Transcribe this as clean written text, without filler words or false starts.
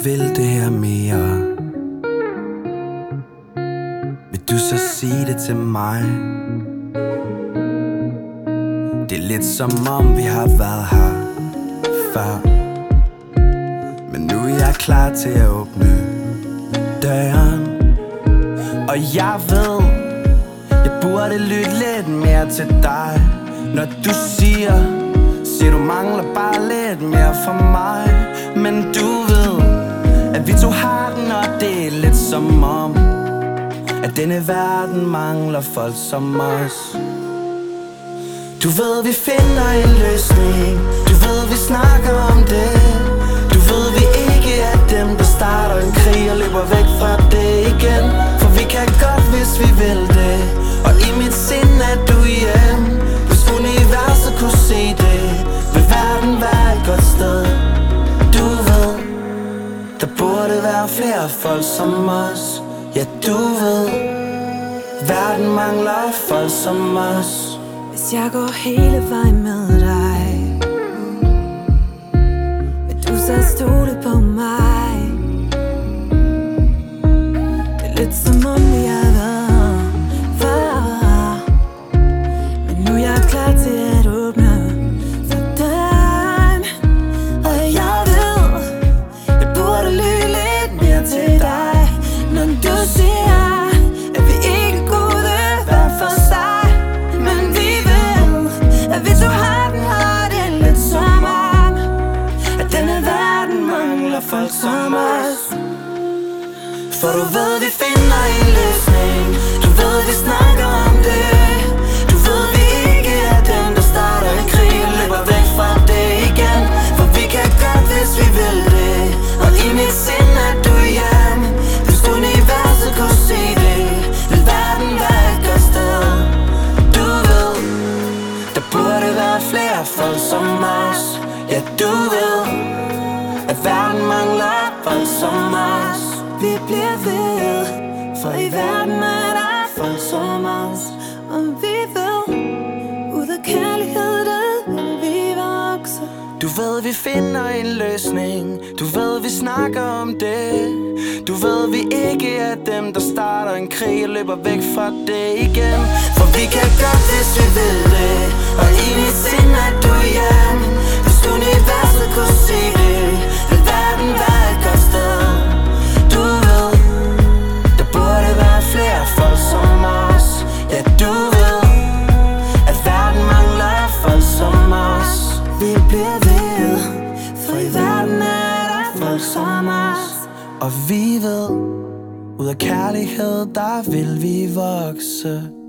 vil det her mere, vil du så sige det til mig? Det er lidt som om vi har været her før, men nu er jeg klar til at åbne døren. Og jeg ved, jeg burde lytte lidt mere til dig, når du siger du mangler bare lidt mere for mig. Men du ved, at vi to har den, og det er lidt som om, at denne verden mangler folk som os. Du ved, vi finder en løsning, du ved, vi snakker om det. Du ved, vi ikke er dem, der starter en krig og løber væk fra det igen. For vi kan godt, hvis vi vil det, og i mit sind er du hjemme. Hvis universet kunne se det, vil verden være et godt sted. Du ved, der burde være flere folk som os. Ja, du ved, verden mangler folk som os. Hvis jeg går hele vejen med dig, vil du så stole på mig? Det er lidt som om vi har været før, men nu er jeg klar til at åbne for døren. Og jeg ved, jeg burde lytte lidt mere til dig, når du siger, at vi ikke er gode hver for sig. Men vi ved, at vi to har den, og det er lidt som om, at denne verden mangler folk som os. For du ved, vi finder en løsning, du ved, vi snakker om det. Du ved, vi ikke er dem, der starter en krig og løber væk fra det igen. For vi kan godt, hvis vi vil det, og i mit sind er du hjemme. Hvis universet kunne se det, vil verden være et godt sted. Du ved, der burde være flere folk som os. Ja, du ved, at verden mangler folk som os. Vi bliver ved, for i verden er der folk som os. Og vi ved, ud af kærlighed, der vil vi vokse. Du ved, vi finder en løsning, du ved, vi snakker om det. Du ved, vi ikke er dem, der starter en krig og løber væk fra det igen. For vi kan godt, hvis vi vil det, og i mit sind er du hjemme. Hvis universet kunne se det, vil verden være et godt sted. Du ved, der burde være flere folk som os. Ja, du ved, at verden mangler folk som os. Vi bliver ved, for i verden er der folk som os. Og vi ved, ud af kærlighed, der vil vi vokse.